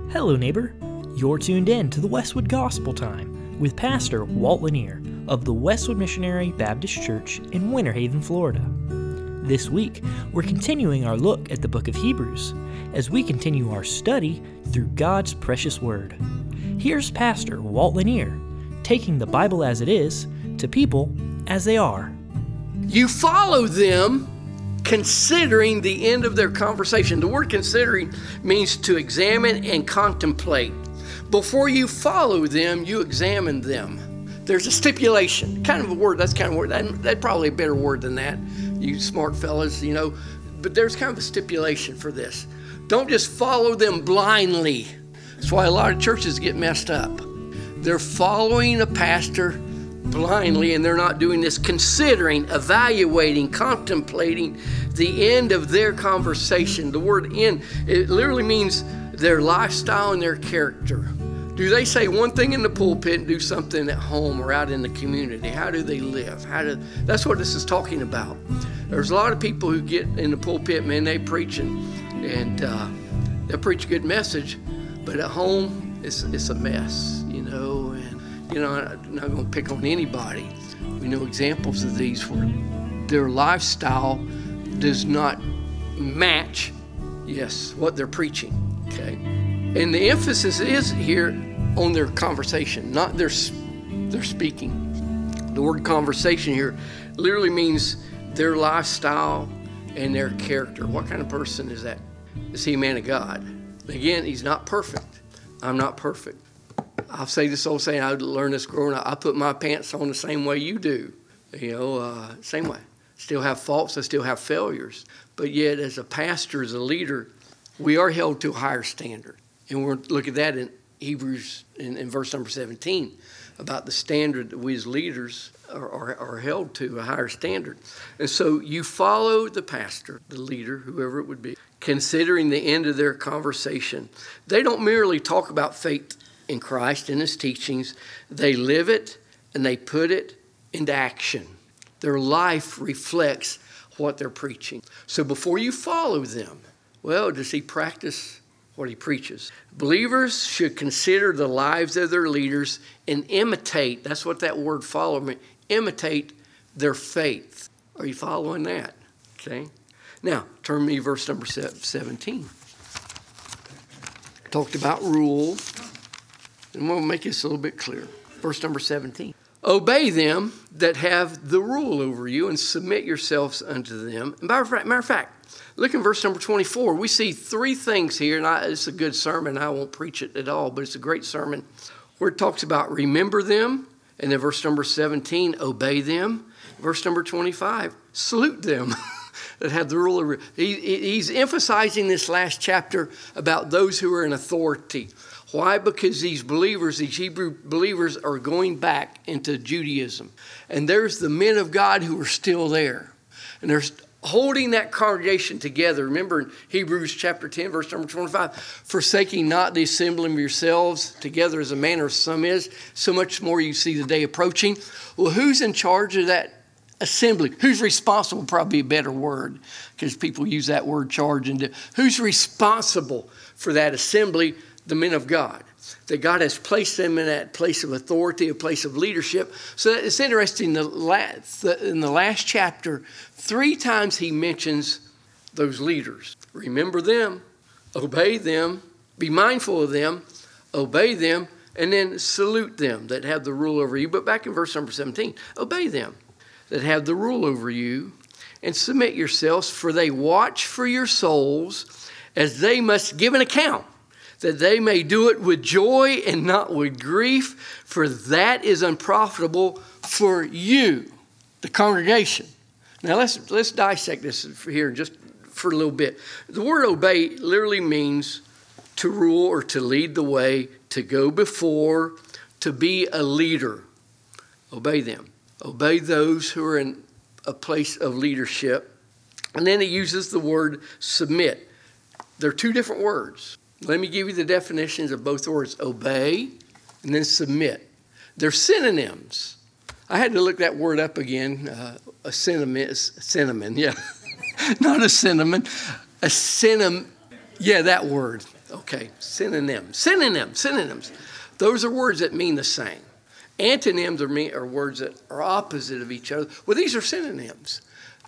Hello, neighbor. You're tuned in to the Westwood Gospel Time with Pastor Walt Lanier of the Westwood Missionary Baptist Church in Winter Haven, Florida. This week, we're continuing our look at the book of Hebrews as we continue our study through God's precious word. Here's Pastor Walt Lanier taking the Bible as it is to people as they are. You follow them considering the end of their conversation. The word considering means to examine and contemplate. Before you follow them, you examine them. There's a stipulation, that's probably a better word than that, you smart fellas, but there's kind of a stipulation for this. Don't just follow them blindly. That's why a lot of churches get messed up. They're following a pastor blindly, and they're not doing this considering, evaluating, contemplating the end of their conversation. The word end, it literally means their lifestyle and their character. Do they say one thing in the pulpit and do something at home or out in the community? How do they live? That's what this is talking about. There's a lot of people who get in the pulpit, man, they preach and they preach a good message, but at home it's a mess, I'm not going to pick on anybody. We know examples of these where their lifestyle does not match, what they're preaching, okay? And the emphasis is here on their conversation, not their speaking. The word conversation here literally means their lifestyle and their character. What kind of person is that? Is he a man of God? Again, he's not perfect. I'm not perfect. I'll say this old saying, I learned this growing up. I put my pants on the same way you do. Same way. Still have faults, I still have failures. But yet, as a pastor, as a leader, we are held to a higher standard. And we're going to look at that in Hebrews, in verse number 17, about the standard that we as leaders are held to, a higher standard. And so you follow the pastor, the leader, whoever it would be, considering the end of their conversation. They don't merely talk about faith in Christ and his teachings. They live it and they put it into action. Their life reflects what they're preaching. So before you follow them, does he practice what he preaches? Believers should consider the lives of their leaders and imitate. That's what that word follow means. Imitate their faith. Are you following that? Okay. Now, turn me to verse number 17. Talked about rule. And we'll make this a little bit clearer. Verse number 17. Obey them that have the rule over you and submit yourselves unto them. And matter of fact, look in verse number 24. We see three things here, and it's a good sermon. I won't preach it at all, but it's a great sermon where it talks about remember them. And then verse number 17, obey them. Verse number 25, salute them that have the rule over you. He's emphasizing this last chapter about those who are in authority. Why? Because these Hebrew believers are going back into Judaism. And there's the men of God who are still there. And they're holding that congregation together. Remember in Hebrews chapter 10, verse number 25, forsaking not the assembling of yourselves together as a manner of some is, so much more you see the day approaching. Well, who's in charge of that assembly? Who's responsible? Probably a better word, because people use that word charge. Who's responsible for that assembly? The men of God. That God has placed them in that place of authority, a place of leadership. So it's interesting, in the last chapter, 3 times he mentions those leaders. Remember them, obey them, be mindful of them, obey them, and then salute them that have the rule over you. But back in verse number 17, obey them that have the rule over you and submit yourselves, for they watch for your souls as they must give an account, that they may do it with joy and not with grief, for that is unprofitable for you, the congregation. Now let's dissect this here just for a little bit. The word obey literally means to rule or to lead the way, to go before, to be a leader. Obey them. Obey those who are in a place of leadership. And then it uses the word submit. They're 2 different words. Let me give you the definitions of both words, obey and then submit. They're synonyms. I had to look that word up again. Cinnamon, yeah. Not a cinnamon. A cinnamon, yeah, that word. Okay, synonyms. Those are words that mean the same. Antonyms are words that are opposite of each other. Well, these are synonyms.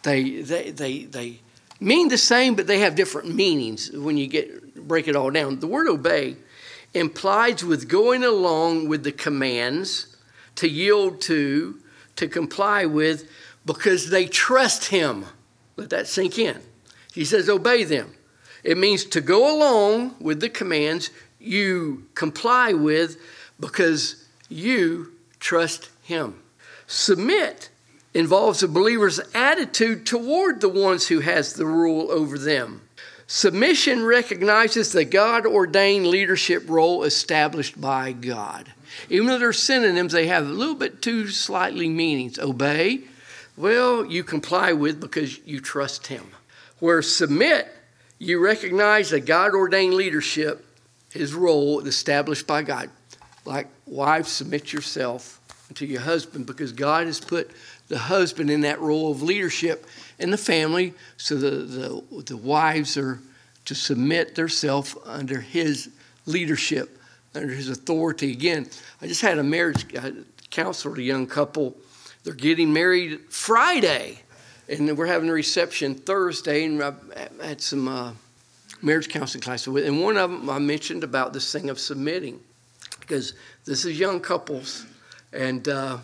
They mean the same, but they have different meanings when you break it all down. The word obey implies with going along with the commands, to yield to comply with, because they trust him. Let that sink in. He says obey them. It means to go along with the commands you comply with because you trust him. Submit involves a believer's attitude toward the ones who has the rule over them. Submission recognizes the God-ordained leadership role established by God. Even though they're synonyms, they have a little bit two slightly meanings. Obey, well, you comply with because you trust him. Where submit, you recognize the God-ordained leadership, his role established by God. Like wives, submit yourself to your husband because God has put the husband in that role of leadership in the family, so the wives are to submit themselves under his leadership, under his authority. Again, I just had a marriage counselor, a young couple. They're getting married Friday, and we're having a reception Thursday, and I had some marriage counseling classes with. And one of them I mentioned about this thing of submitting, because this is young couples, and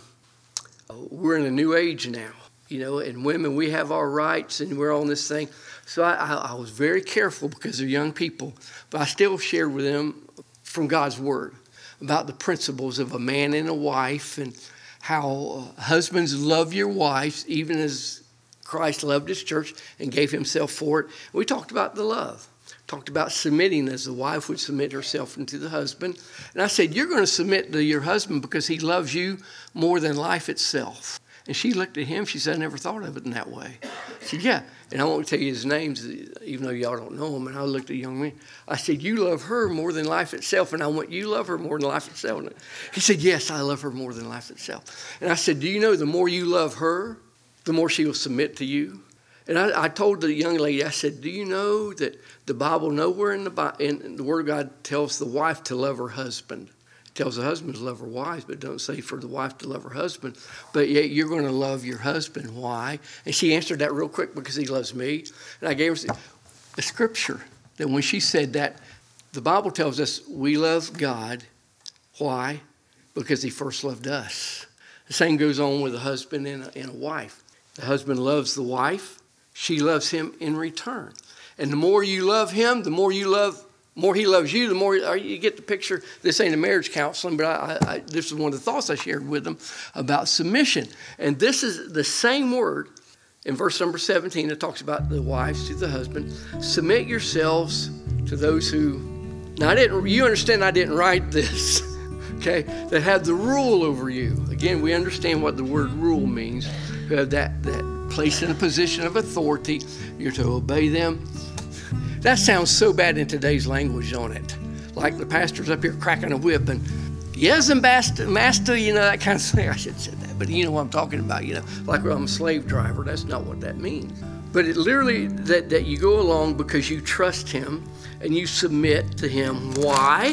we're in a new age now, and women, we have our rights, and we're on this thing. So I was very careful because they're young people, but I still shared with them from God's Word about the principles of a man and a wife, and how husbands love your wives, even as Christ loved his church and gave himself for it. We talked about the love. Talked about submitting as the wife would submit herself unto the husband. And I said, you're going to submit to your husband because he loves you more than life itself. And she looked at him. She said, I never thought of it in that way. I said, yeah. And I won't tell you his names, even though y'all don't know him. And I looked at the young man. I said, you love her more than life itself. And I want you love her more than life itself. And he said, yes, I love her more than life itself. And I said, do you know the more you love her, the more she will submit to you? And I told the young lady, I said, do you know that the Bible nowhere in the Word of God tells the wife to love her husband? It tells the husband to love her wife, but it doesn't say for the wife to love her husband. But yet you're going to love your husband. Why? And she answered that real quick, because he loves me. And I gave her a scripture that when she said that, the Bible tells us we love God. Why? Because he first loved us. The same goes on with a husband and a wife. The husband loves the wife. She loves him in return. And the more you love him, the more he loves you, the more you get the picture. This ain't a marriage counseling, but this is one of the thoughts I shared with them about submission. And this is the same word in verse number 17 that talks about the wives to the husband. Submit yourselves to those who, now you understand I didn't write this, okay, that have the rule over you. Again, we understand what the word rule means. Who have that placed in a position of authority. You're to obey them. That sounds so bad in today's language, don't it? Like the pastor's up here cracking a whip and, yes, and master, that kind of thing. I should have said that, but you know what I'm talking about, like I'm a slave driver. That's not what that means. But it literally, that you go along because you trust him and you submit to him. Why?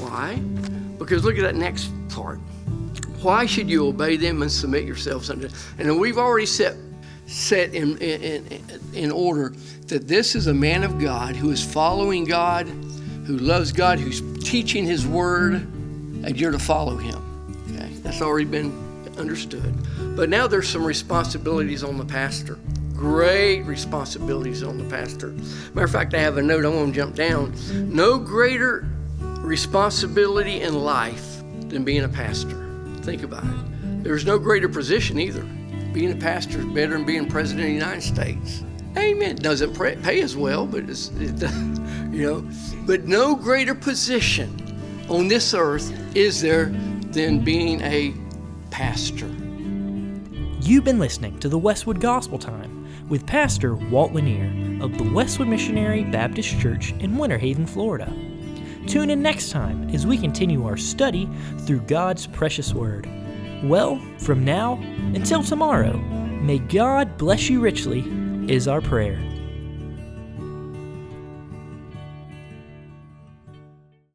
Because look at that next part. Why should you obey them and submit yourselves unto them? And we've already set in order that this is a man of God who is following God, who loves God, who's teaching his word, and you're to follow him. Okay, that's already been understood. But now there's some responsibilities on the pastor. Great responsibilities on the pastor. Matter of fact, I have a note. I want to jump down. No greater responsibility in life than being a pastor. Think about it. There's no greater position either. Being a pastor is better than being president of the United States. Amen. It doesn't pay as well, but But no greater position on this earth is there than being a pastor. You've been listening to the Westwood Gospel Time with Pastor Walt Lanier of the Westwood Missionary Baptist Church in Winter Haven, Florida. Tune in next time as we continue our study through God's precious Word. Well, from now until tomorrow, may God bless you richly is our prayer.